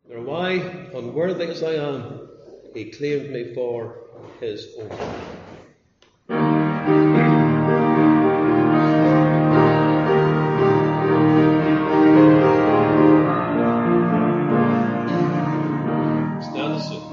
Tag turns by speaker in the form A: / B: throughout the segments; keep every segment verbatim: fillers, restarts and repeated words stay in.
A: Nor am I, unworthy as I am, he claimed me for his own. Stand and sing.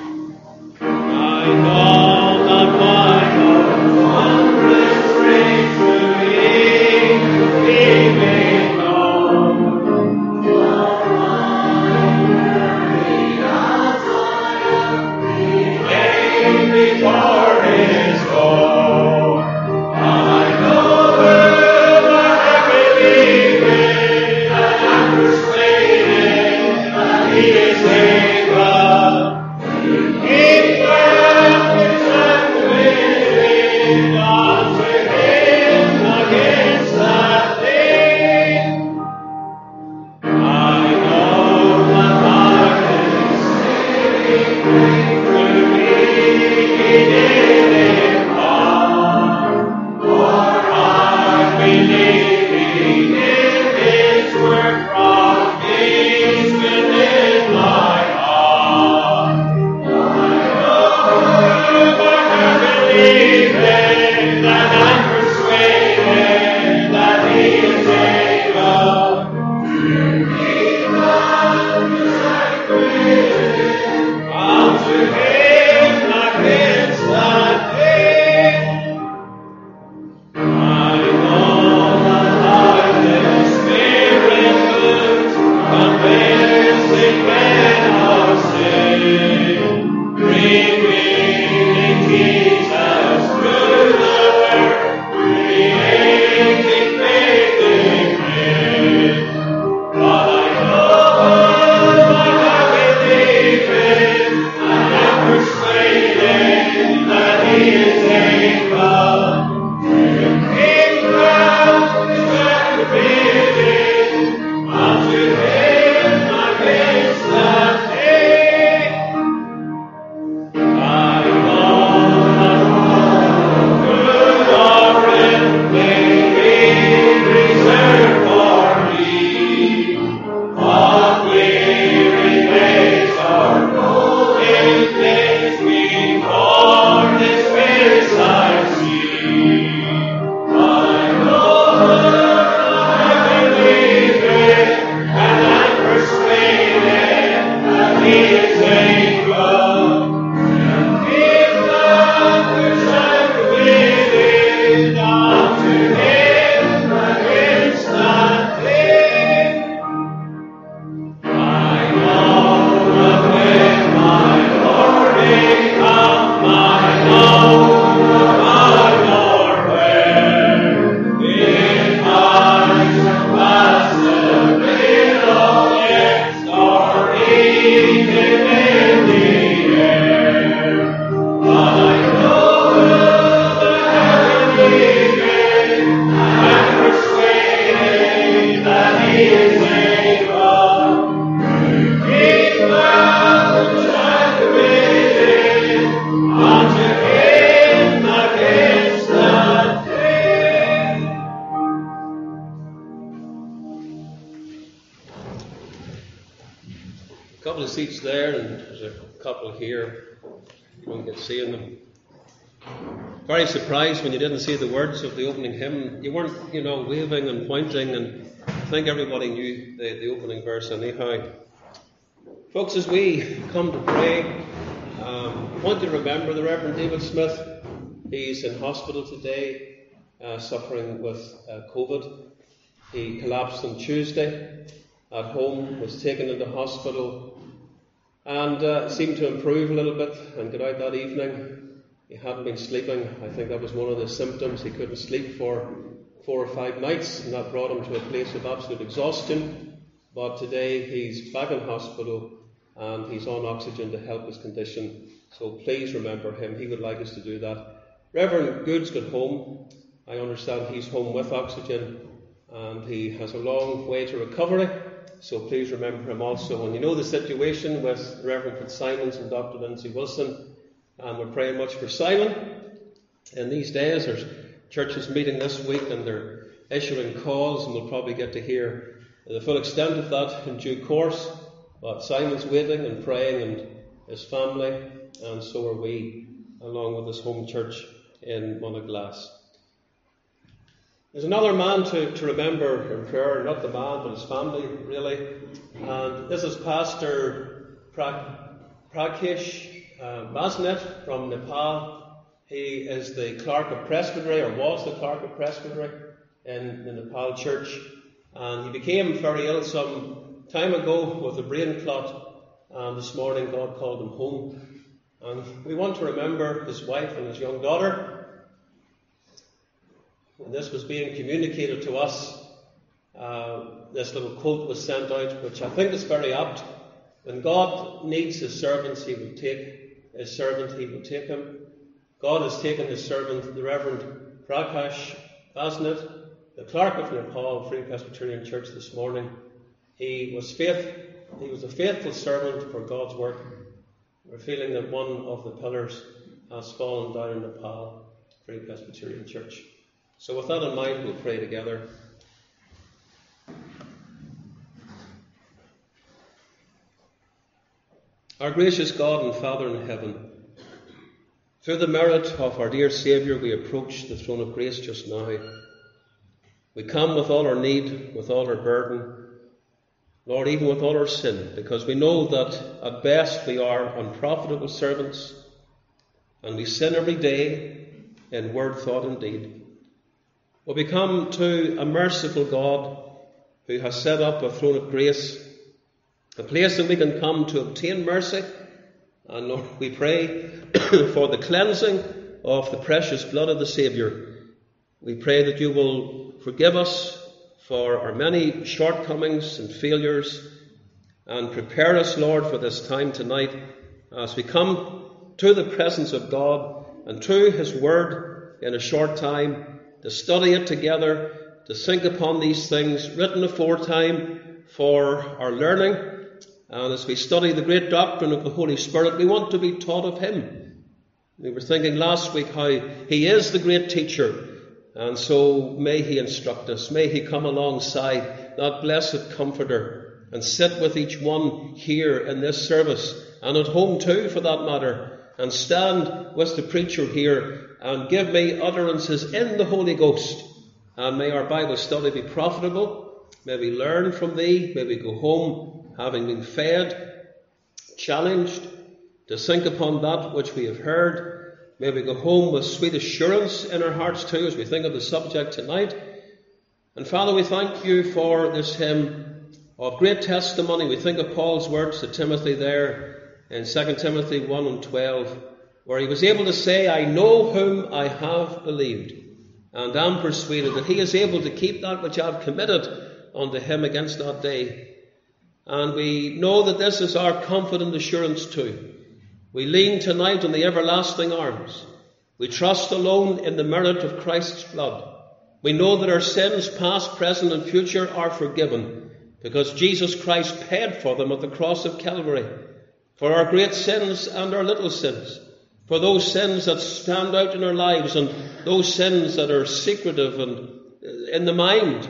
A: I know that my God wondrous grace to me, he made known. For I worthy as I am, he made me for his own. I know that I believe it, and I'm persuaded that he is able. Keep well his acquitted unto him against that day. I know that darkness to me he did impart, for I believe he did his work from peace within my heart. Believing that I'm persuaded that he is able to keep us acquitted unto him against that day. I know that the Spirit moves, convincing men of sin, revealing Jesus through the Word, creating faith in him. But I know that I believe it, and am persuaded that he is able to keep us acquitted unto him against that day. I know that good offering may be reserved for me, but weary ways are golden things before his face I see. I know that I believe it, and I'm persuaded that he is able to keep others acquitted unto him against that day. I know that when my Lord may come, I know that Lord where in my surpass the middle yes, or even in the air. But I know that I believe it, I'm persuaded that he is able to keep others acquitted unto him against that day. A couple of seats there, and there's a couple here. You won't get seeing them. Very surprised when you didn't see the words of the opening hymn. You weren't, you know, waving and pointing, and I think everybody knew the, the opening verse anyhow. Folks, as we come to pray, um, I want you to remember the Reverend David Smith. He's in hospital today, uh, suffering with uh, COVID. He collapsed on Tuesday at home, was taken into hospital, and uh, seemed to improve a little bit and got out that evening. He hadn't been sleeping. I think that was one of the symptoms. He couldn't sleep for four or five nights, and that brought him to a place of absolute exhaustion. But today he's back in hospital and he's on oxygen to help his condition. So please remember him. He would like us to do that. Reverend Goods got home. I understand he's home with oxygen and he has a long way to recovery. So please remember him also. And you know the situation with Reverend Fitzsimons and Doctor Lindsay Wilson. And we're praying much for Simon. In these days, there's churches meeting this week and they're issuing calls, and we'll probably get to hear the full extent of that in due course. But Simon's waiting and praying, and his family, and so are we, along with his home church in Montaglass. There's another man to, to remember in prayer, not the man, but his family, really. And this is Pastor pra- Prakesh uh, Basnet from Nepal. He is the clerk of Presbytery, or was the clerk of Presbytery in the Nepal church. And he became very ill some time ago with a brain clot. And this morning God called him home. And we want to remember his wife and his young daughter. When this was being communicated to us, uh, this little quote was sent out, which I think is very apt. When God needs his servants, he will take his servant, he will take him. God has taken his servant, the Reverend Prakash Basnet, the clerk of Nepal Free Presbyterian Church this morning. He was faith, he was a faithful servant for God's work. We're feeling that one of the pillars has fallen down in Nepal Free Presbyterian Church. So with that in mind, we'll pray together. Our gracious God and Father in heaven, through the merit of our dear Saviour, we approach the throne of grace just now. We come with all our need, with all our burden, Lord, even with all our sin, because we know that at best we are unprofitable servants, and we sin every day in word, thought, and deed. But we come to a merciful God who has set up a throne of grace, a place that we can come to obtain mercy. And Lord, we pray for the cleansing of the precious blood of the Saviour. We pray that you will forgive us for our many shortcomings and failures, and prepare us, Lord, for this time tonight as we come to the presence of God and to his word in a short time, to study it together, to think upon these things written aforetime for our learning. And as we study the great doctrine of the Holy Spirit, we want to be taught of him. We were thinking last week how he is the great teacher. And so may he instruct us. May he come alongside that blessed Comforter and sit with each one here in this service, and at home too for that matter, and stand with the preacher here and give me utterances in the Holy Ghost. And may our Bible study be profitable. May we learn from thee. May we go home having been fed, challenged to think upon that which we have heard. May we go home with sweet assurance in our hearts too as we think of the subject tonight. And Father, we thank you for this hymn of great testimony. We think of Paul's words to Timothy there in Second Timothy one and twelve, where he was able to say, I know whom I have believed, and am persuaded that he is able to keep that which I have committed unto him against that day. And we know that this is our confident assurance too. We lean tonight on the everlasting arms. We trust alone in the merit of Christ's blood. We know that our sins, past, present, and future, are forgiven, because Jesus Christ paid for them at the cross of Calvary, for our great sins and our little sins, for those sins that stand out in our lives and those sins that are secretive and in the mind,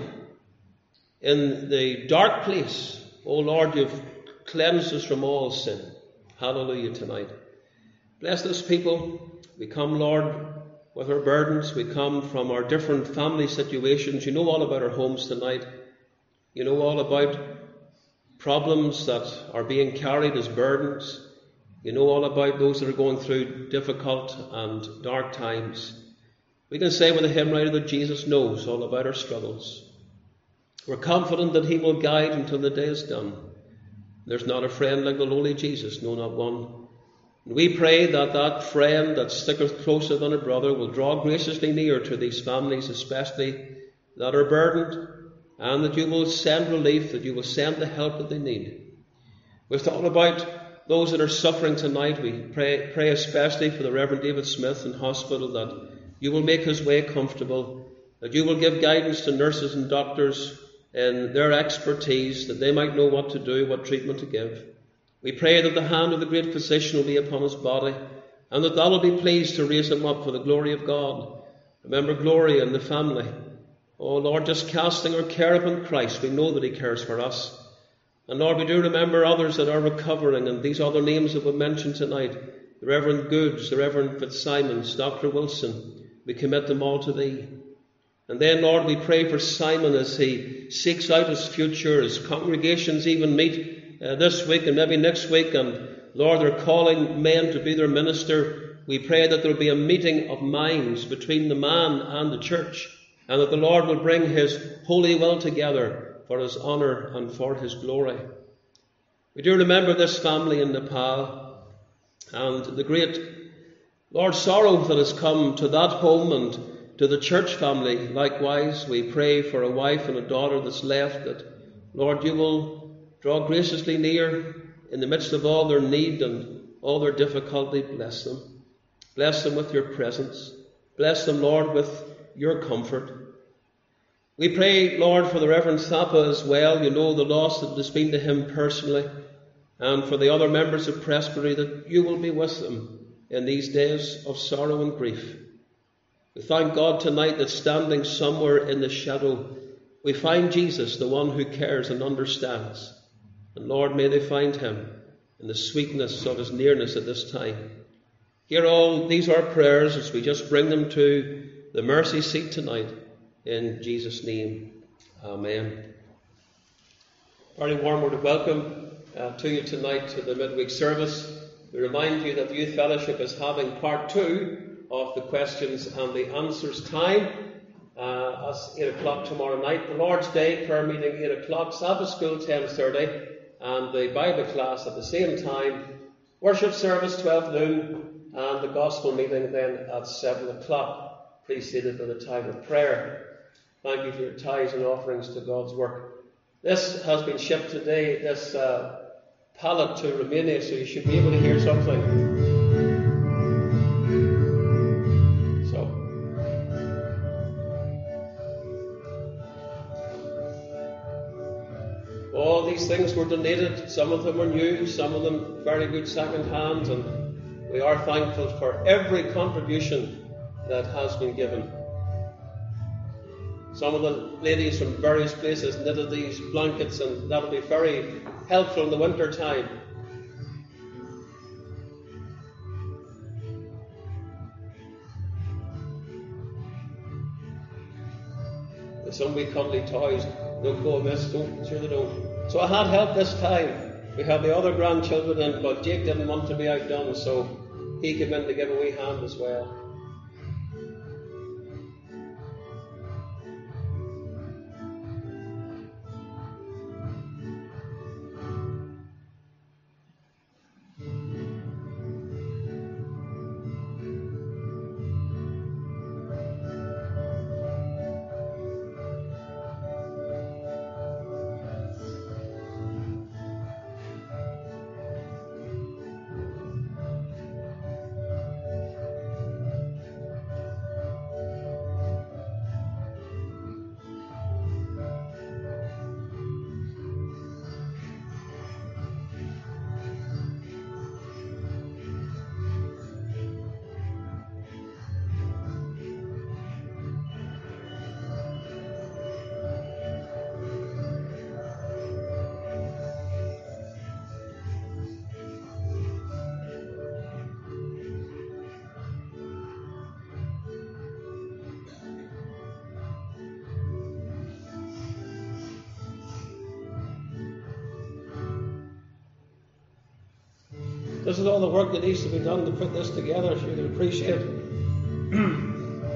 A: in the dark place. Oh Lord, you've cleansed us from all sin. Hallelujah tonight. Bless this people. We come, Lord, with our burdens. We come from our different family situations. You know all about our homes tonight. You know all about problems that are being carried as burdens. You know all about those that are going through difficult and dark times. We can say with the hymn writer that Jesus knows all about our struggles. We're confident that he will guide until the day is done. There's not a friend like the lowly Jesus, no, not one. And we pray that that friend that sticketh closer than a brother will draw graciously near to these families, especially that are burdened, and that you will send relief, that you will send the help that they need. We've thought about those that are suffering tonight. We pray, pray especially for the Reverend David Smith in hospital, that you will make his way comfortable, that you will give guidance to nurses and doctors in their expertise, that they might know what to do, what treatment to give. We pray that the hand of the great physician will be upon his body, and that thou will be pleased to raise him up for the glory of God. Remember Gloria and the family. Oh Lord, just casting our care upon Christ, we know that he cares for us. And Lord, we do remember others that are recovering, and these other names that we mentioned tonight, the Reverend Goods, the Reverend Fitzsimons, Doctor Wilson, we commit them all to Thee. And then, Lord, we pray for Simon as he seeks out his future, as congregations even meet uh, this week and maybe next week, and Lord, they're calling men to be their minister. We pray that there will be a meeting of minds between the man and the church, and that the Lord will bring His holy will together for His honour and for His glory. We do remember this family in Nepal and the great, Lord, sorrow that has come to that home and to the church family. Likewise, we pray for a wife and a daughter that's left, that, Lord, You will draw graciously near in the midst of all their need and all their difficulty. Bless them. Bless them with Your presence. Bless them, Lord, with Your comfort. We pray, Lord, for the Reverend Thapa as well. You know the loss that has been to him personally, and for the other members of Presbytery, that You will be with them in these days of sorrow and grief. We thank God tonight that standing somewhere in the shadow, we find Jesus, the one who cares and understands. And Lord, may they find Him in the sweetness of His nearness at this time. Hear all these our prayers as we just bring them to the mercy seat tonight. In Jesus' name, amen. Very warm word of welcome uh, to you tonight to the midweek service. We remind you that the Youth Fellowship is having part two of the questions and the answers time. Uh, that's eight o'clock tomorrow night. The Lord's Day prayer meeting eight o'clock, Sabbath school ten thirty, and the Bible class at the same time. Worship service twelve noon, and the gospel meeting then at seven o'clock, preceded by the time of prayer. Thank you for your tithes and offerings to God's work. This has been shipped today, this uh, pallet to Romania, so you should be able to hear something. So, all these things were donated. Some of them are new, some of them very good second hand, and we are thankful for every contribution that has been given. Some of the ladies from various places knitted these blankets, and that'll be very helpful in the winter time. Some wee cuddly toys don't go amiss, don't, sure they don't. So I had help this time. We had the other grandchildren in, but Jake didn't want to be outdone, so he came in to give a wee hand as well. This is all the work that needs to be done to put this together, so you can appreciate it.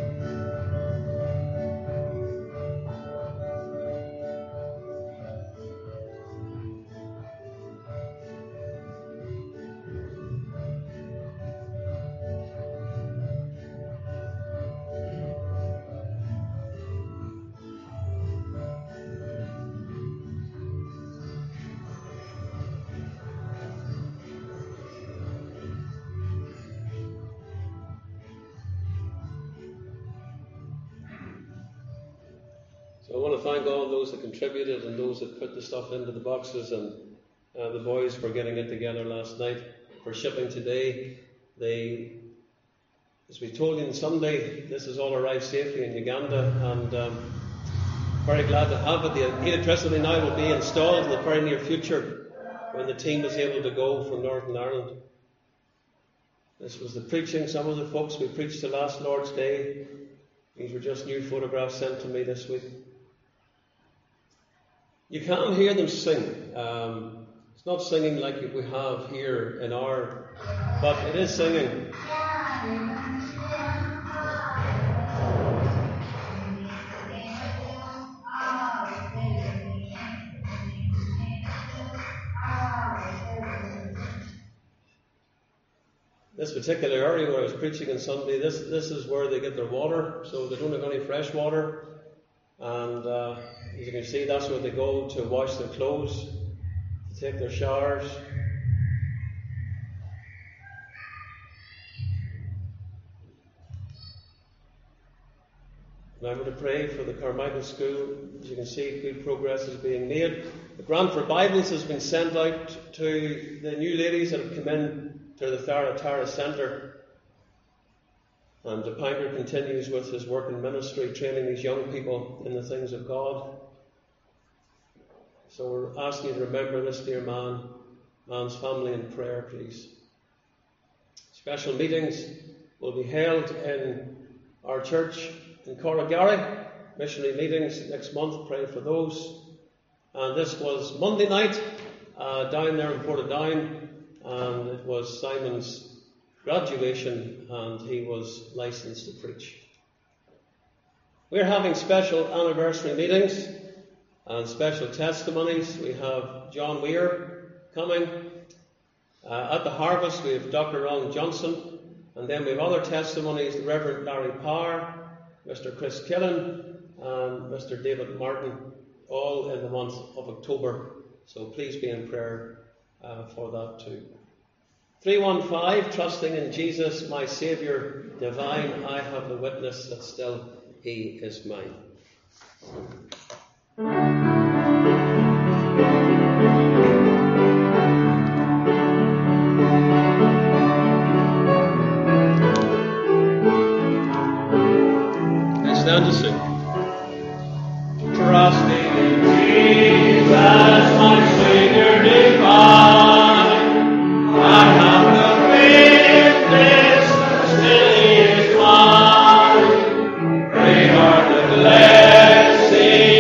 A: So I want to thank all those that contributed and those that put the stuff into the boxes, and uh, the boys for getting it together last night, for shipping today. They, as we told you on Sunday, this has all arrived safely in Uganda, and um, Very glad to have it. The electricity now will be installed in the very near future when the team is able to go from Northern Ireland. This was the preaching. Some of the folks we preached the last Lord's Day. These were just new photographs sent to me this week. You can hear them sing. Um, it's not singing like we have here in our, but it is singing. This particular area where I was preaching on Sunday, this this is where they get their water, so they don't have any fresh water. And uh, as you can see, that's where they go to wash their clothes, to take their showers. Remember to pray for the Carmichael School. As you can see, good progress is being made. The grant for Bibles has been sent out to the new ladies that have come in to the Thara Tara Centre. And the Piper continues with his work in ministry, training these young people in the things of God. So we're asking you to remember this dear man, man's family in prayer, please. Special meetings will be held in our church in Corrigary. Missionary meetings next month, pray for those. And this was Monday night uh, down there in Portadown, and it was Simon's graduation, and he was licensed to preach. We're having special anniversary meetings and special testimonies. We have John Weir coming. Uh, at the harvest, we have Doctor Ron Johnson, and then we have other testimonies, the Reverend Larry Parr, Mister Chris Killen, and Mister David Martin, all in the month of October. So please be in prayer uh, for that too. three one five, trusting in Jesus, my Saviour divine, I have the witness that still He is mine. Let's stand to sing. Trusting in Jesus, my Saviour divine, I have the witness that still He is mine. Great are the blessings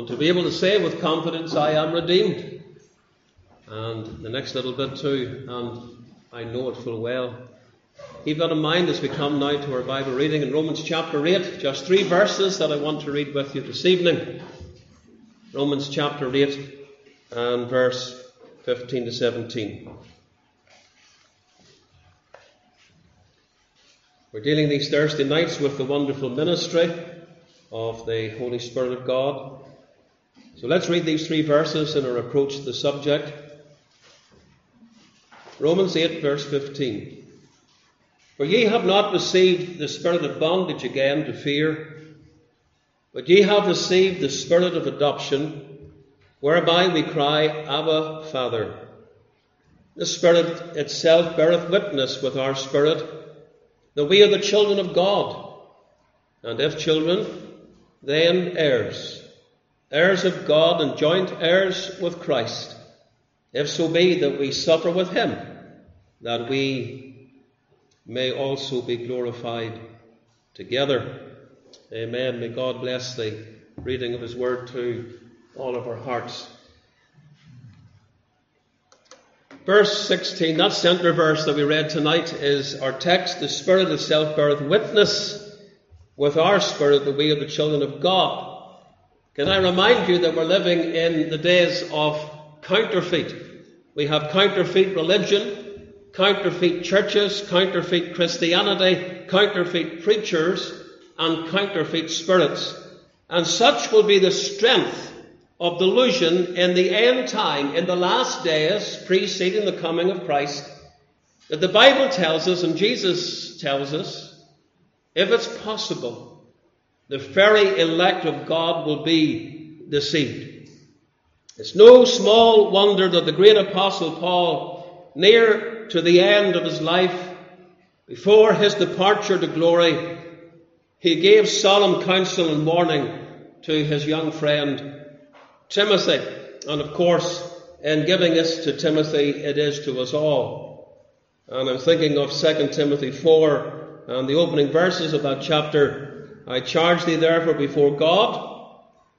A: to be able to say with confidence, I am redeemed. And the next little bit too, and I know it full well. Keep that in mind as we come now to our Bible reading in Romans chapter eight. Just three verses that I want to read with you this evening. Romans chapter eight and verse fifteen to seventeen. We're dealing these Thursday nights with the wonderful ministry of the Holy Spirit of God. So let's read these three verses in our approach to the subject. Romans eight verse fifteen. For ye have not received the spirit of bondage again to fear, but ye have received the spirit of adoption, whereby we cry, Abba, Father. The Spirit itself beareth witness with our spirit that we are the children of God, and if children, then heirs, heirs of God and joint heirs with Christ, if so be that we suffer with him, that we may also be glorified together. Amen. May God bless the reading of his word to all of our hearts. Verse sixteen, that centre verse that we read tonight, is our text. The Spirit itself beareth witness with our spirit that we are the children of God. Can I remind you that we're living in the days of counterfeit? We have counterfeit religion, counterfeit churches, counterfeit Christianity, counterfeit preachers, and counterfeit spirits. And such will be the strength of delusion in the end time, in the last days preceding the coming of Christ, that the Bible tells us and Jesus tells us, if it's possible, the very elect of God will be deceived. It's no small wonder that the great apostle Paul, near to the end of his life, before his departure to glory, he gave solemn counsel and warning to his young friend Timothy. And of course, in giving this to Timothy, it is to us all. And I'm thinking of Second Timothy four and the opening verses of that chapter. I charge thee therefore before God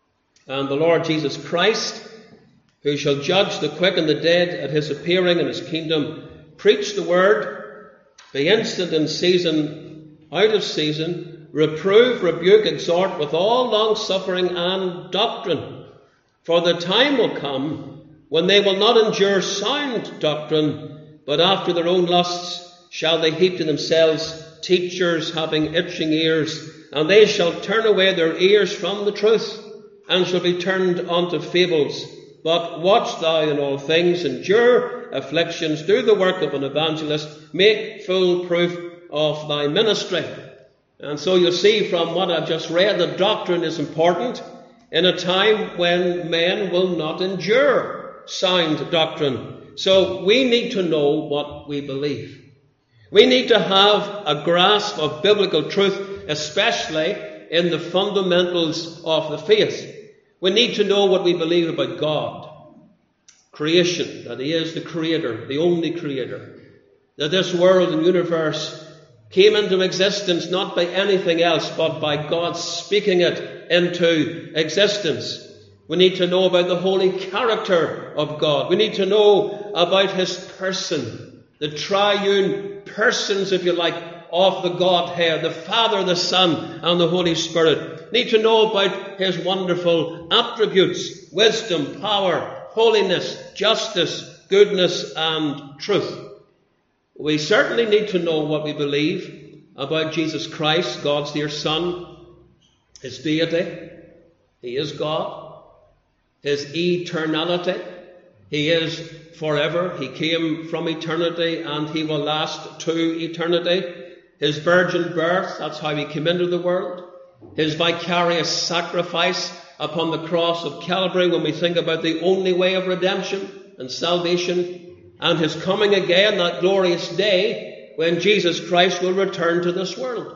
A: and the Lord Jesus Christ, who shall judge the quick and the dead at his appearing in his kingdom. Preach the word, be instant in season, out of season, reprove, rebuke, exhort with all long suffering and doctrine. For the time will come when they will not endure sound doctrine, but after their own lusts shall they heap to themselves teachers having itching ears, and they shall turn away their ears from the truth, and shall be turned unto fables. But watch thou in all things, endure afflictions, do the work of an evangelist, make full proof of thy ministry. And so you see from what I've just read that doctrine is important in a time when men will not endure sound doctrine. So we need to know what we believe. We need to have a grasp of biblical truth, especially in the fundamentals of the faith. We need to know what we believe about God. Creation, that he is the creator, the only creator. That this world and universe came into existence not by anything else, but by God speaking it into existence. We need to know about the holy character of God. We need to know about his person, the triune persons, if you like, of the Godhead, the Father, the Son, and the Holy Spirit. Need to know about his wonderful attributes, wisdom, power, holiness, justice, goodness, and truth. We certainly need to know what we believe about Jesus Christ, God's dear Son, his deity. He is God. His eternality. He is forever. He came from eternity and he will last to eternity. His virgin birth, that's how he came into the world. His vicarious sacrifice upon the cross of Calvary, when we think about the only way of redemption and salvation, and his coming again, that glorious day when Jesus Christ will return to this world.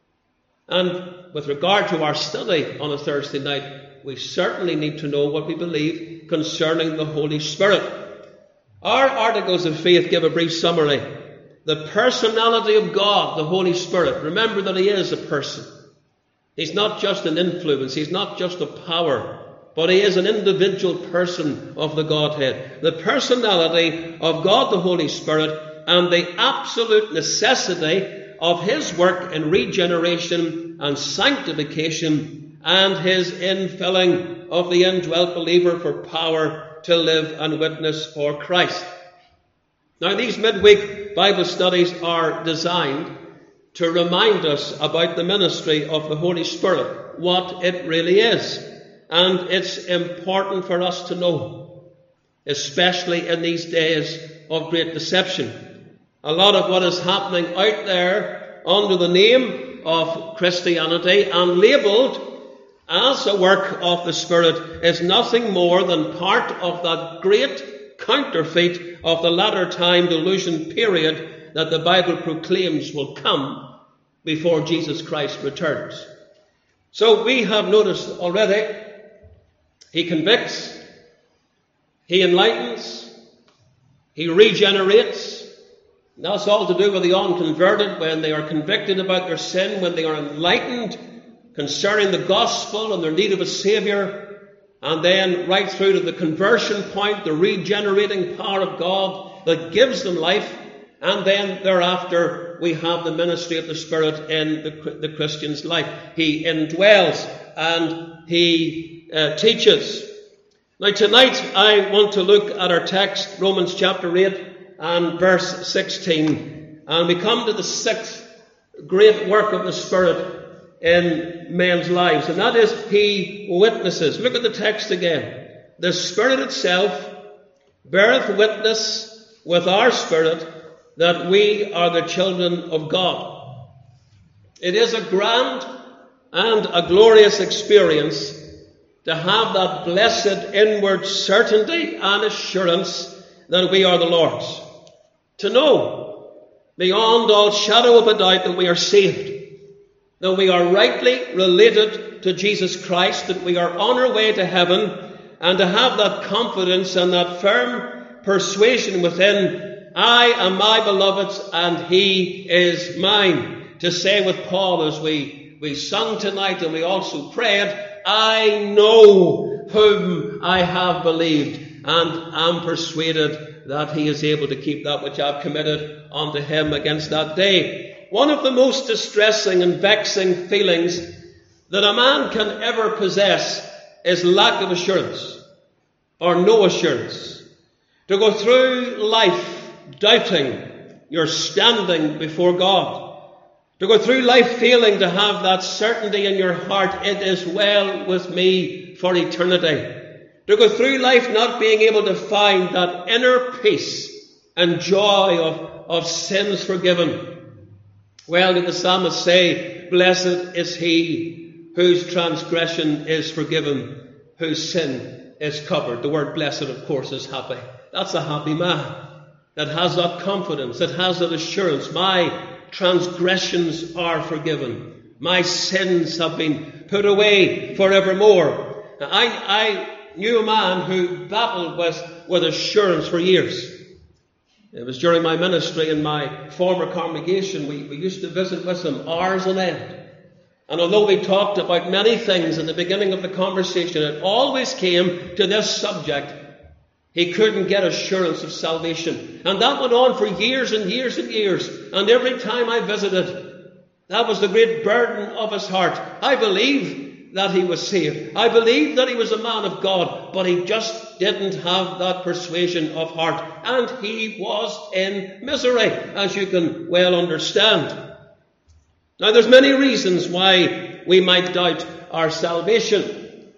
A: And with regard to our study on a Thursday night, we certainly need to know what we believe concerning the Holy Spirit. Our articles of faith give a brief summary. The personality of God, the Holy Spirit. Remember that he is a person. He's not just an influence. He's not just a power. but he is an individual person of the Godhead. The personality of God the Holy Spirit and the absolute necessity of his work in regeneration and sanctification and his infilling of the indwelt believer for power to live and witness for Christ. Now, these midweek Bible studies are designed to remind us about the ministry of the Holy Spirit, what it really is. And it's important for us to know, especially in these days of great deception. A lot of what is happening out there under the name of Christianity and labelled as a work of the Spirit is nothing more than part of that great counterfeit of the latter time delusion period that the Bible proclaims will come before Jesus Christ returns. So we have noticed already, he convicts, he enlightens, he regenerates. And that's all to do with the unconverted when they are convicted about their sin, when they are enlightened concerning the gospel and their need of a Saviour, and then right through to the conversion point, the regenerating power of God that gives them life, and then thereafter we have the ministry of the Spirit in the, the Christian's life. He indwells and he uh, teaches. Now tonight I want to look at our text, Romans chapter eight and verse sixteen, and we come to the sixth great work of the Spirit in men's lives, and that is he witnesses. Look at the text again. The Spirit itself beareth witness with our spirit that we are the children of God. It is a grand and a glorious experience to have that blessed inward certainty and assurance that we are the Lord's. To know beyond all shadow of a doubt that we are saved, that we are rightly related to Jesus Christ, that we are on our way to heaven, and to have that confidence and that firm persuasion within, I am my beloved's and he is mine. To say with Paul as we, we sung tonight and we also prayed, I know whom I have believed and am persuaded that he is able to keep that which I have committed unto him against that day. One of the most distressing and vexing feelings that a man can ever possess is lack of assurance or no assurance. To go through life doubting your standing before God. To go through life failing to have that certainty in your heart, it is well with me for eternity. To go through life not being able to find that inner peace and joy of, of sins forgiven. Well, did the psalmist say, blessed is he whose transgression is forgiven, whose sin is covered. The word blessed, of course, is happy. That's a happy man that has that confidence, that has that assurance. My transgressions are forgiven. My sins have been put away forevermore. Now, I, I knew a man who battled with, with assurance for years. It was during my ministry in my former congregation. We, we used to visit with him hours on end. And although we talked about many things at the beginning of the conversation, it always came to this subject. He couldn't get assurance of salvation. And that went on for years and years and years. And every time I visited, that was the great burden of his heart. I believe that he was saved. I believe that he was a man of God. But he just didn't have that persuasion of heart. And he was in misery, as you can well understand. Now, there's many reasons why we might doubt our salvation.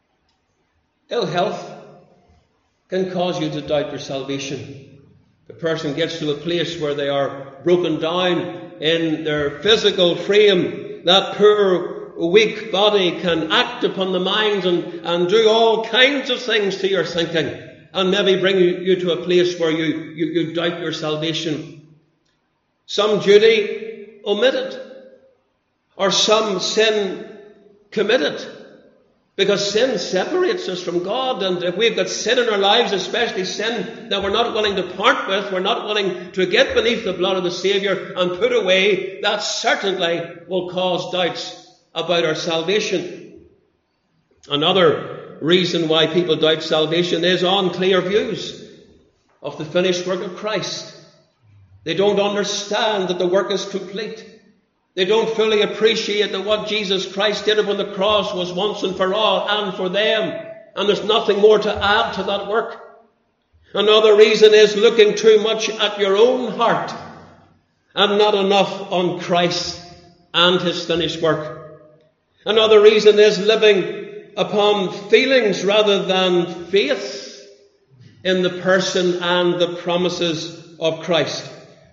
A: Ill health can cause you to doubt your salvation. The person gets to a place where they are broken down in their physical frame. That poor, weak body can act upon the mind and, and do all kinds of things to your thinking, and maybe bring you, you to a place where you, you, you doubt your salvation. Some duty omitted, or some sin committed. Because sin separates us from God, and if we've got sin in our lives, especially sin that we're not willing to part with, we're not willing to get beneath the blood of the Saviour and put away, that certainly will cause doubts about our salvation. Another reason why people doubt salvation is unclear views of the finished work of Christ. They don't understand that the work is complete. They don't fully appreciate that what Jesus Christ did upon the cross was once and for all and for them. And there's nothing more to add to that work. Another reason is looking too much at your own heart and not enough on Christ and his finished work. Another reason is living upon feelings rather than faith in the person and the promises of Christ.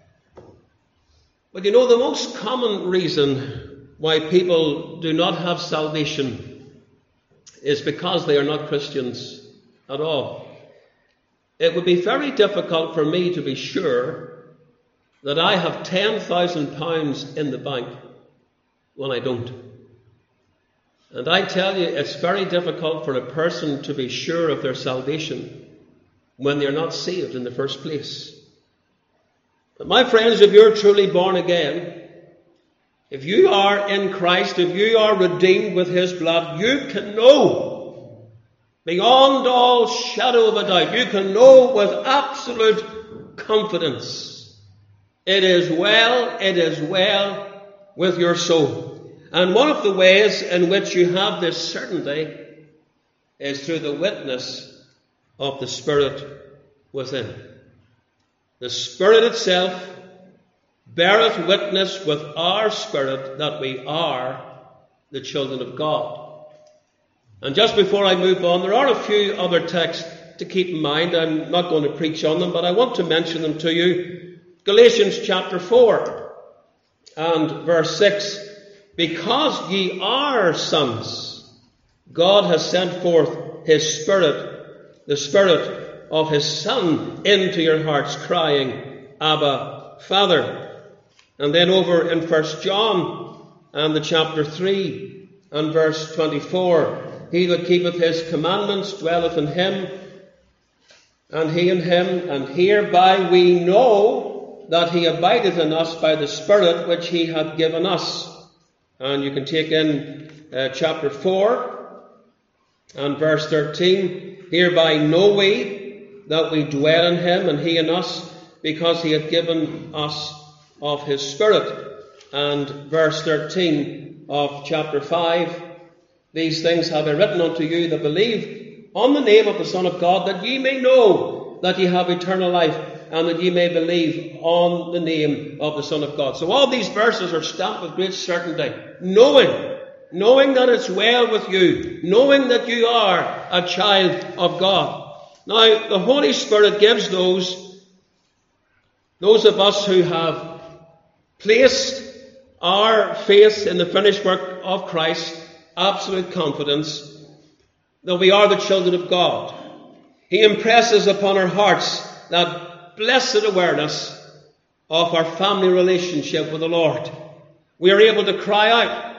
A: But you know, the most common reason why people do not have salvation is because they are not Christians at all. It would be very difficult for me to be sure that I have ten thousand pounds in the bank when I don't. And I tell you, it's very difficult for a person to be sure of their salvation when they're not saved in the first place. But my friends, if you're truly born again, if you are in Christ, if you are redeemed with his blood, you can know beyond all shadow of a doubt, you can know with absolute confidence, it is well, it is well with your soul. And one of the ways in which you have this certainty is through the witness of the Spirit within. The Spirit itself beareth witness with our spirit that we are the children of God. And just before I move on, there are a few other texts to keep in mind. I'm not going to preach on them, but I want to mention them to you. Galatians chapter four and verse six. Because ye are sons, God has sent forth his Spirit, the Spirit of his Son, into your hearts, crying, Abba, Father. And then over in First John and the chapter three and verse twenty-four, he that keepeth his commandments dwelleth in him, and he in him, and hereby we know that he abideth in us by the Spirit which he hath given us. And you can take in uh, chapter four and verse thirteen. Hereby know we that we dwell in him and he in us, because he hath given us of his Spirit. And verse thirteen of chapter five. These things have I written unto you that believe on the name of the Son of God, that ye may know that ye have eternal life, and that ye may believe on the name of the Son of God. So all these verses are stamped with great certainty. Knowing, knowing that it's well with you, knowing that you are a child of God. Now, the Holy Spirit gives those, those of us who have placed our faith in the finished work of Christ, absolute confidence that we are the children of God. He impresses upon our hearts that blessed awareness of our family relationship with the Lord. We are able to cry out,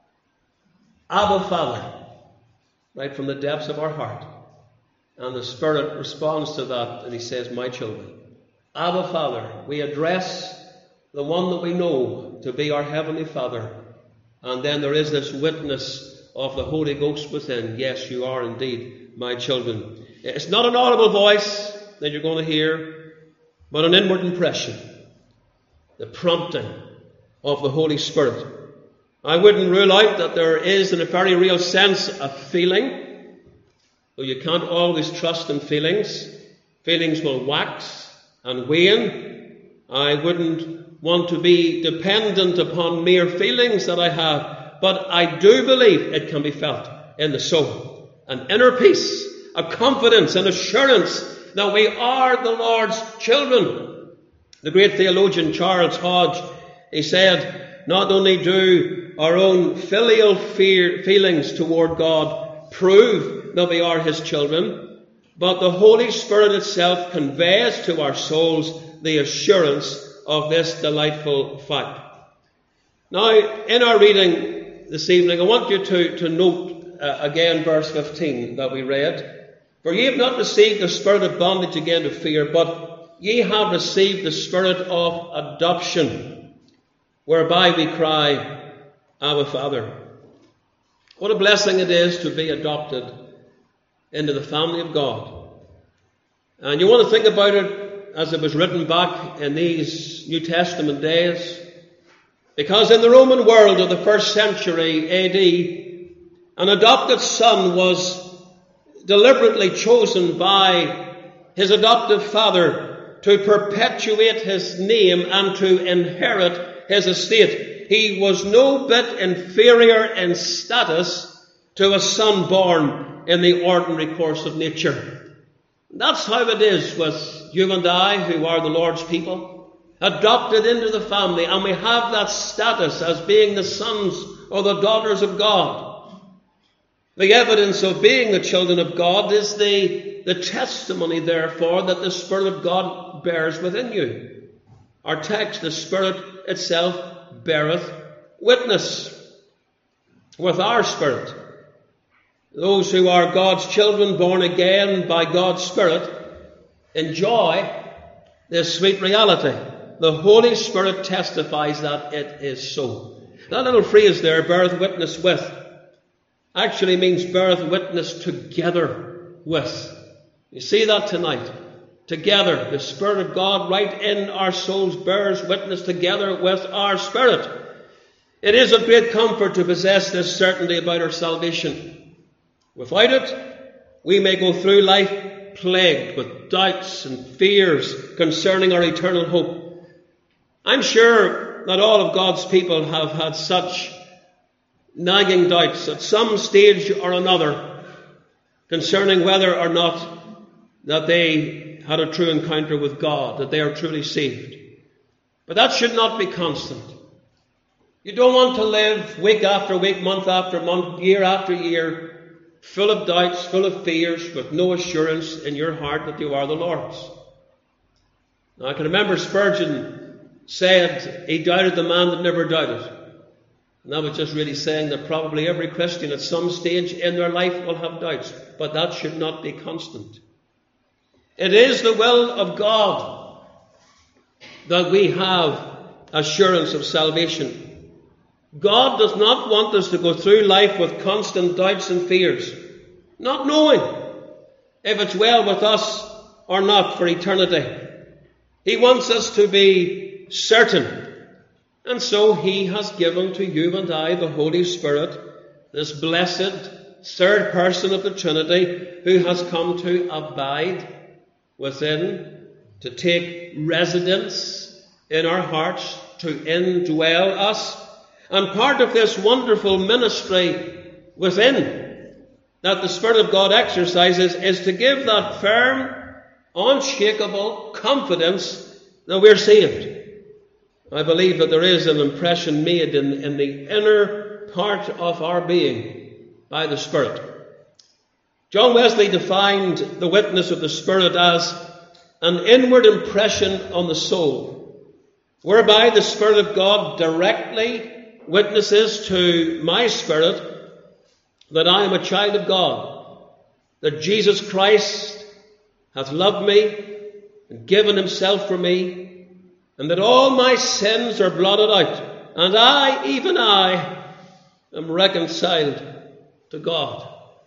A: Abba, Father, right from the depths of our heart. And the Spirit responds to that, and he says, my children. Abba, Father, we address the one that we know to be our Heavenly Father. And then there is this witness of the Holy Ghost within. Yes, you are indeed my children. It's not an audible voice that you're going to hear, but an inward impression. The prompting of the Holy Spirit. I wouldn't rule out that there is, in a very real sense, a feeling. Though you can't always trust in feelings. Feelings will wax and wane. I wouldn't want to be dependent upon mere feelings that I have. But I do believe it can be felt in the soul. An inner peace, a confidence, an assurance that we are the Lord's children. The great theologian Charles Hodge, he said, not only do our own filial fear, feelings toward God prove that we are his children, but the Holy Spirit itself conveys to our souls the assurance of this delightful fact. Now, in our reading this evening, I want you to, to note uh, again verse fifteen that we read. For ye have not received the spirit of bondage again to fear, but ye have received the spirit of adoption, whereby we cry, Abba, Father. What a blessing it is to be adopted into the family of God. And you want to think about it as it was written back in these New Testament days. Because in the Roman world of the first century A D, an adopted son was deliberately chosen by his adoptive father to perpetuate his name and to inherit his estate. He was no bit inferior in status to a son born in the ordinary course of nature. That's how it is with you and I, who are the Lord's people, adopted into the family, and we have that status as being the sons or the daughters of God. The evidence of being the children of God is the, the testimony, therefore, that the Spirit of God bears within you. Our text, the Spirit itself beareth witness with our spirit. Those who are God's children, born again by God's Spirit, enjoy this sweet reality. The Holy Spirit testifies that it is so. That little phrase there, beareth witness with, actually means beareth witness together with. You see that tonight? Together. The Spirit of God right in our souls bears witness together with our spirit. It is a great comfort to possess this certainty about our salvation. Without it, we may go through life plagued with doubts and fears concerning our eternal hope. I'm sure that all of God's people have had such nagging doubts at some stage or another concerning whether or not that they had a true encounter with God, that they are truly saved. But that should not be constant. You don't want to live week after week, month after month, year after year, full of doubts, full of fears, with no assurance in your heart that you are the Lord's. Now, I can remember Spurgeon said he doubted the man that never doubted. And that was just really saying that probably every Christian at some stage in their life will have doubts, but that should not be constant. It is the will of God that we have assurance of salvation. God does not want us to go through life with constant doubts and fears, not knowing if it's well with us or not for eternity. He wants us to be certain. And so he has given to you and I the Holy Spirit, this blessed third person of the Trinity, who has come to abide within, to take residence in our hearts, to indwell us. And part of this wonderful ministry within that the Spirit of God exercises is to give that firm, unshakable confidence that we're saved. I believe that there is an impression made in, in the inner part of our being by the Spirit. John Wesley defined the witness of the Spirit as an inward impression on the soul, whereby the Spirit of God directly witnesses to my spirit that I am a child of God, that Jesus Christ hath loved me and given himself for me, and that all my sins are blotted out, and I, even I, am reconciled to God.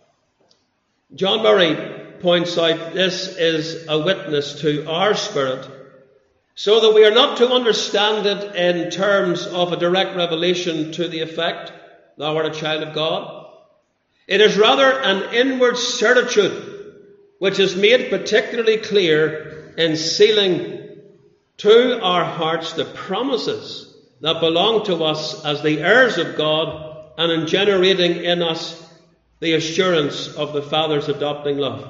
A: John Murray points out this is a witness to our spirit, so that we are not to understand it in terms of a direct revelation to the effect, thou art a child of God. It is rather an inward certitude which is made particularly clear in sealing to our hearts the promises that belong to us as the heirs of God, and in generating in us the assurance of the Father's adopting love.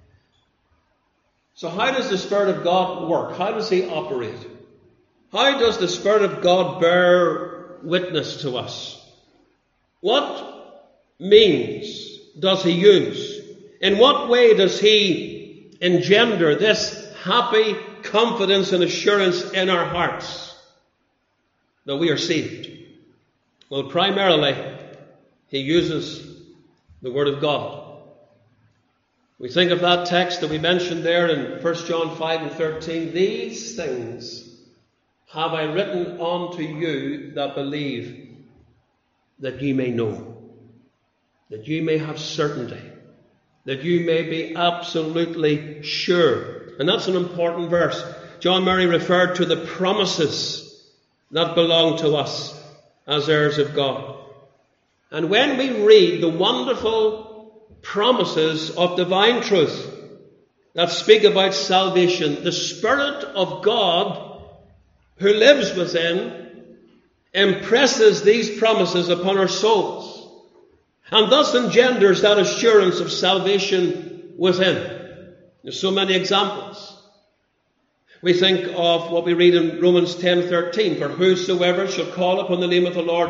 A: So how does the Spirit of God work? How does he operate? How does the Spirit of God bear witness to us? What means does he use? In what way does he engender this happy confidence and assurance in our hearts that we are saved? Well, primarily, he uses the Word of God. We think of that text that we mentioned there in First John five and thirteen. These things have I written unto you that believe, that ye may know, that ye may have certainty, that you may be absolutely sure. And that's an important verse. John Murray referred to the promises that belong to us as heirs of God. And when we read the wonderful promises of divine truth that speak about salvation, the Spirit of God who lives within impresses these promises upon our souls, and thus engenders that assurance of salvation within. There's so many examples. We think of what we read in Romans ten thirteen, for whosoever shall call upon the name of the Lord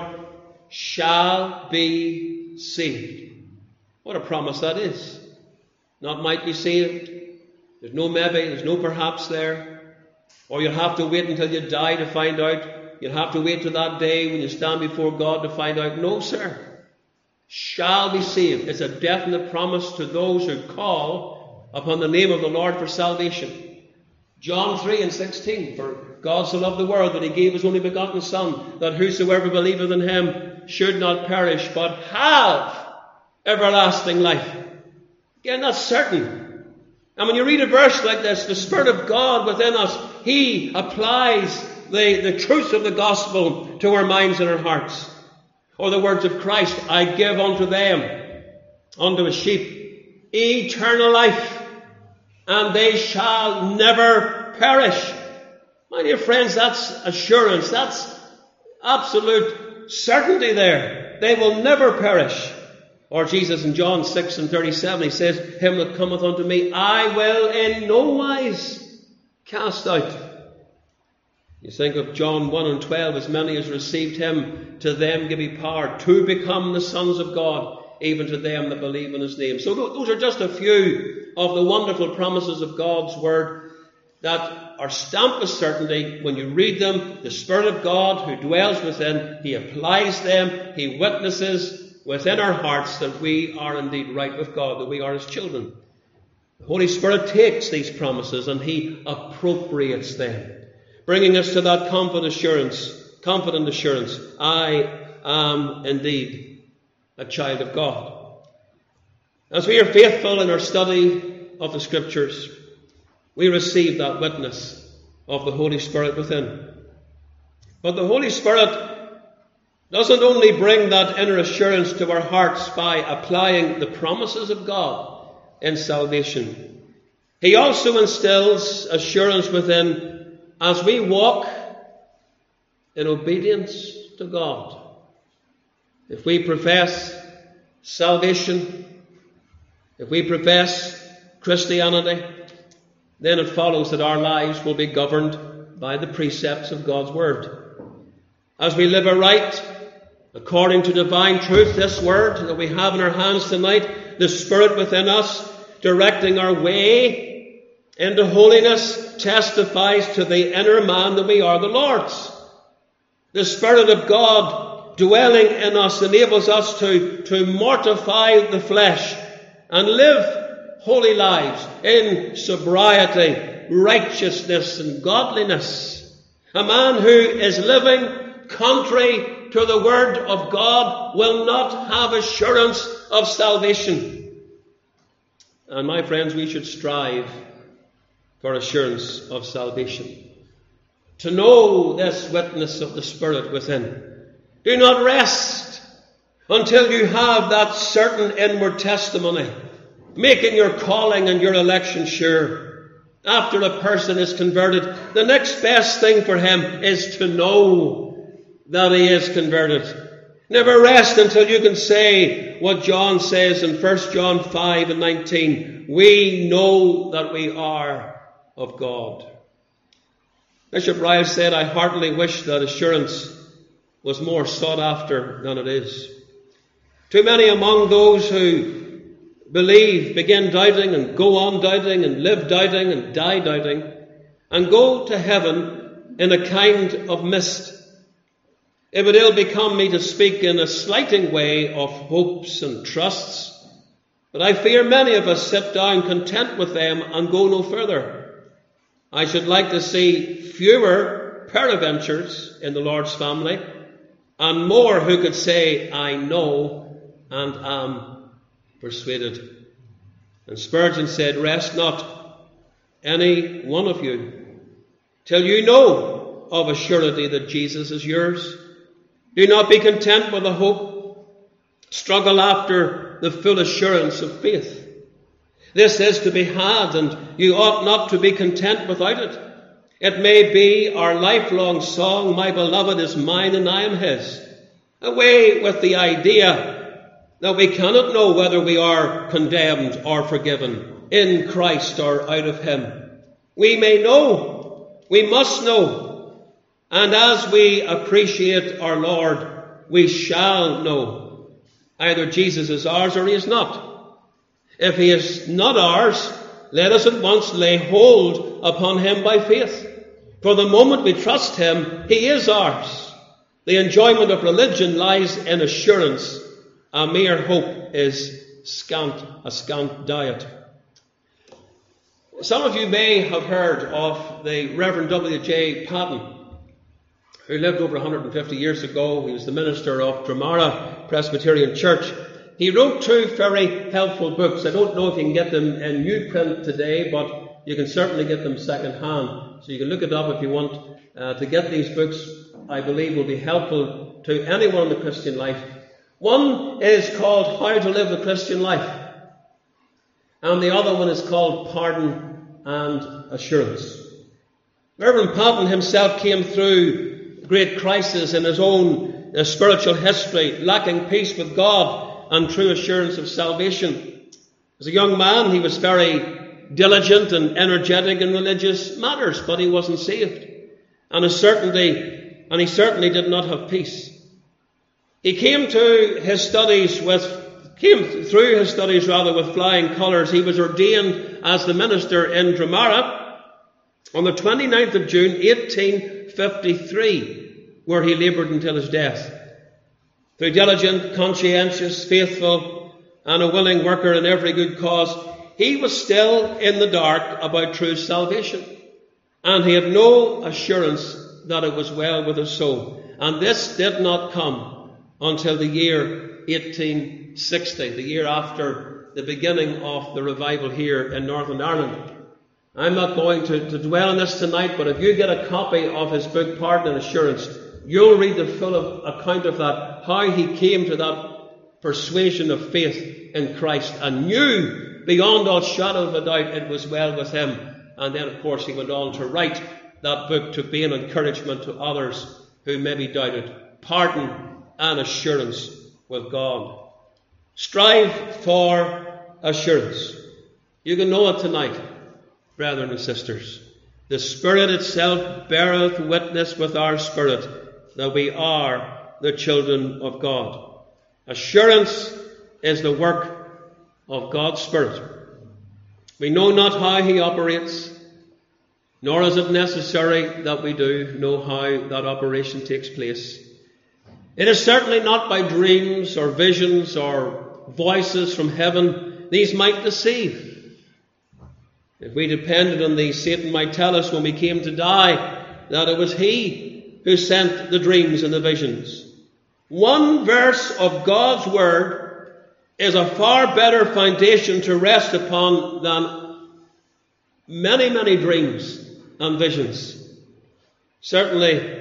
A: shall be saved. What a promise that is. Not might be saved. There's no maybe, there's no perhaps there. Or you'll have to wait until you die to find out. You'll have to wait till that day when you stand before God to find out. No, sir. Shall be saved. It's a definite promise to those who call upon the name of the Lord for salvation. John three and sixteen, for God so loved the world that he gave his only begotten Son, that whosoever believeth in him should not perish, but have everlasting life. Again, that's certain. And when you read a verse like this, the Spirit of God within us, he applies the, the truth of the gospel to our minds and our hearts. Or the words of Christ, I give unto them, unto a sheep, eternal life, and they shall never perish. My dear friends, that's assurance. That's absolute certainty there. They will never perish. Or Jesus in John six and thirty-seven, he says, him that cometh unto me, I will in no wise cast out. You think of John one and twelve, as many as received him, to them give he power to become the sons of God, even to them that believe in his name. So those are just a few of the wonderful promises of God's word that are stamped with certainty. When you read them, the Spirit of God who dwells within, he applies them, he witnesses within our hearts that we are indeed right with God, that we are his children. The Holy Spirit takes these promises and he appropriates them, bringing us to that confident assurance, confident assurance, I am indeed a child of God. As we are faithful in our study of the Scriptures, we receive that witness of the Holy Spirit within. But the Holy Spirit doesn't only bring that inner assurance to our hearts by applying the promises of God in salvation. He also instills assurance within as we walk in obedience to God. If we profess salvation, if we profess Christianity, then it follows that our lives will be governed by the precepts of God's Word. As we live aright, according to divine truth, this Word that we have in our hands tonight, the Spirit within us, directing our way into holiness, testifies to the inner man that we are the Lord's. The Spirit of God dwelling in us enables us to, to mortify the flesh and live holy lives in sobriety, righteousness and godliness. A man who is living contrary to the Word of God will not have assurance of salvation. And my friends, we should strive for assurance of salvation. To know this witness of the Spirit within. Do not rest until you have that certain inward testimony, making your calling and your election sure. After a person is converted, the next best thing for him is to know that he is converted. Never rest until you can say what John says in First John five and nineteen. We know that we are of God. Bishop Ryle said, I heartily wish that assurance was more sought after than it is. Too many among those who believe begin doubting and go on doubting and live doubting and die doubting and go to heaven in a kind of mist. It would ill become me to speak in a slighting way of hopes and trusts, but I fear many of us sit down content with them and go no further. I should like to see fewer peradventures in the Lord's family and more who could say, I know and am persuaded. And Spurgeon said, "Rest not any one of you till you know of a surety that Jesus is yours. Do not be content with a hope. Struggle after the full assurance of faith. This is to be had, and you ought not to be content without it. It may be our lifelong song, 'My beloved is mine and I am his.' Away with the idea that we cannot know whether we are condemned or forgiven, in Christ or out of him. We may know, we must know, and as we appreciate our Lord, we shall know. Either Jesus is ours or he is not. If he is not ours, let us at once lay hold upon him by faith. For the moment we trust him, he is ours. The enjoyment of religion lies in assurance. A mere hope is scant, a scant diet." Some of you may have heard of the Reverend W J Patten, who lived over one hundred fifty years ago. He was the minister of Dromara Presbyterian Church. He wrote two very helpful books. I don't know if you can get them in new print today, but you can certainly get them second hand. So you can look it up if you want uh, to get these books. I believe will be helpful to anyone in the Christian life. One is called How to Live the Christian Life, and the other one is called Pardon and Assurance. Reverend Patten himself came through great crisis in his own uh, spiritual history, lacking peace with God and true assurance of salvation. As a young man, he was very diligent and energetic in religious matters, but he wasn't saved, and a certainty, and he certainly did not have peace. He came to his studies with, came through his studies rather with flying colours. He was ordained as the minister in Dromara on the twenty-ninth of June, eighteen fifty-three, where he laboured until his death. Through diligent, conscientious, faithful, and a willing worker in every good cause, he was still in the dark about true salvation, and he had no assurance that it was well with his soul. And this did not come until the year eighteen sixty, the year after the beginning of the revival here in Northern Ireland. I'm not going to, to dwell on this tonight, but if you get a copy of his book, Pardon and Assurance, you'll read the full of, account of that, how he came to that persuasion of faith in Christ and knew beyond all shadow of a doubt it was well with him. And then, of course, he went on to write that book to be an encouragement to others who maybe doubted. Pardon and assurance with God. Strive for assurance. You can know it tonight, brethren and sisters. The Spirit itself beareth witness with our spirit that we are the children of God. Assurance is the work of God's Spirit. We know not how he operates, nor is it necessary that we do know how that operation takes place. It is certainly not by dreams or visions or voices from heaven. These might deceive. If we depended on these, Satan might tell us when we came to die that it was he who sent the dreams and the visions. One verse of God's word is a far better foundation to rest upon than many, many dreams and visions. Certainly,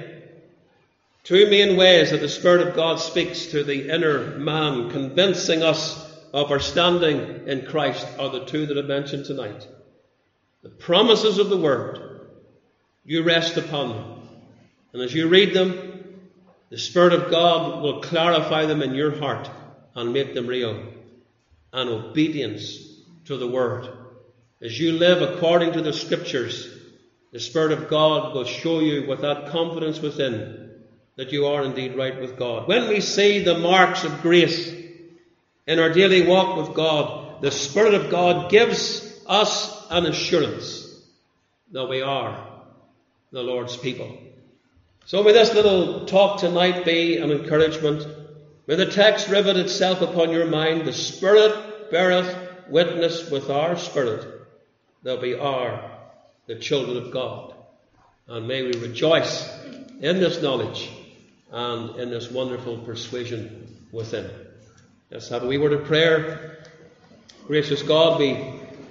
A: two main ways that the Spirit of God speaks to the inner man, convincing us of our standing in Christ, are the two that I mentioned tonight. The promises of the Word, you rest upon them. And as you read them, the Spirit of God will clarify them in your heart and make them real. And obedience to the Word. As you live according to the Scriptures, the Spirit of God will show you with that confidence within that you are indeed right with God. When we see the marks of grace in our daily walk with God, the Spirit of God gives us an assurance that we are the Lord's people. So may this little talk tonight be an encouragement. May the text rivet itself upon your mind. The Spirit beareth witness with our spirit that we are the children of God. And may we rejoice in this knowledge and in this wonderful persuasion within. Let's have a wee word of prayer. Gracious God, we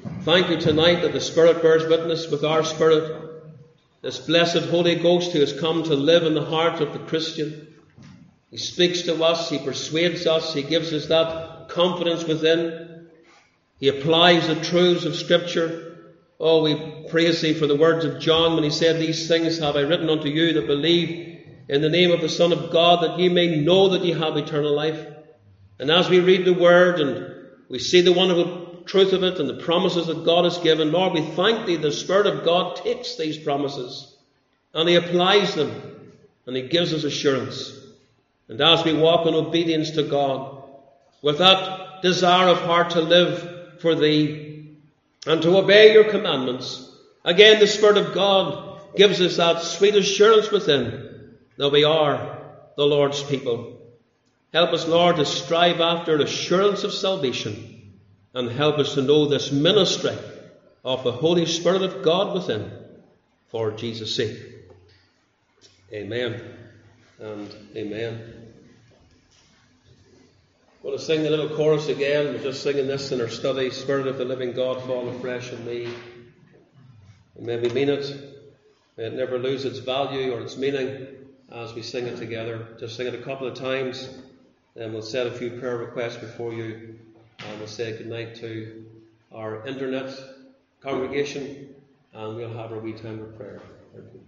A: Thank you tonight that the Spirit bears witness with our spirit. This blessed Holy Ghost who has come to live in the heart of the Christian. He speaks to us, he persuades us, he gives us that confidence within. He applies the truths of Scripture. Oh, we praise thee for the words of John when he said, "These things have I written unto you that believe in the name of the Son of God, that ye may know that ye have eternal life." And as we read the Word and we see the wonderful truth of it and the promises that God has given, Lord, we thank thee the Spirit of God takes these promises and he applies them and he gives us assurance. And as we walk in obedience to God, with that desire of heart to live for thee and to obey your commandments, again the Spirit of God gives us that sweet assurance within that we are the Lord's people. Help us, Lord, to strive after assurance of salvation, and help us to know this ministry of the Holy Spirit of God within, for Jesus' sake. Amen and amen. I'm going to sing the little chorus again. We're just singing this in our study. Spirit of the living God, fall afresh on me. And may we mean it. May it never lose its value or its meaning as we sing it together. Just sing it a couple of times, then we'll set a few prayer requests before you. And we'll say goodnight to our internet congregation, and we'll have our wee time of prayer. Thank you.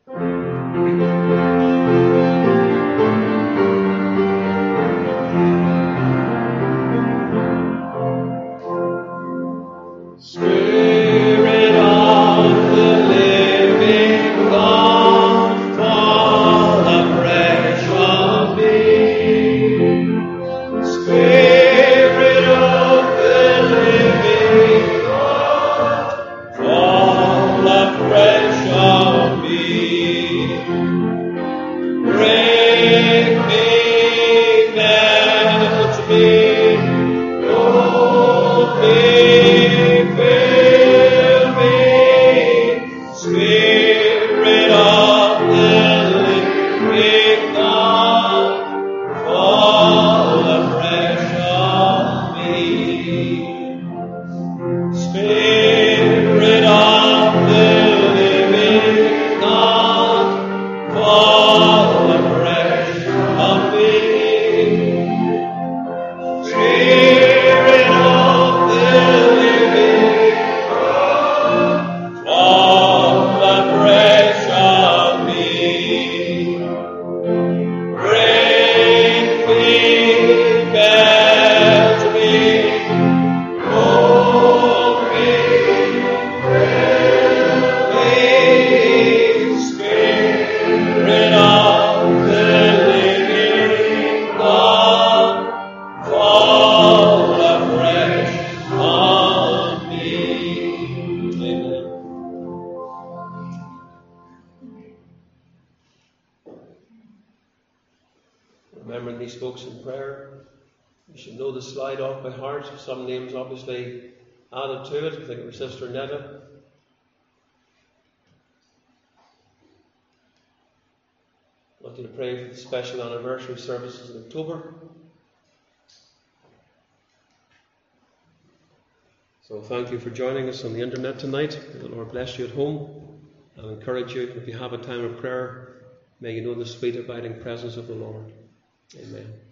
A: Spirit of the living God, fall afresh on me. Spirit remembering these folks in prayer. You should know the slide off by heart. Some names obviously added to it. I think it was Sister Netta. I want you to pray for the special anniversary services in October. So thank you for joining us on the internet tonight. May the Lord bless you at home and encourage you. If you have a time of prayer, may you know the sweet abiding presence of the Lord. Amen.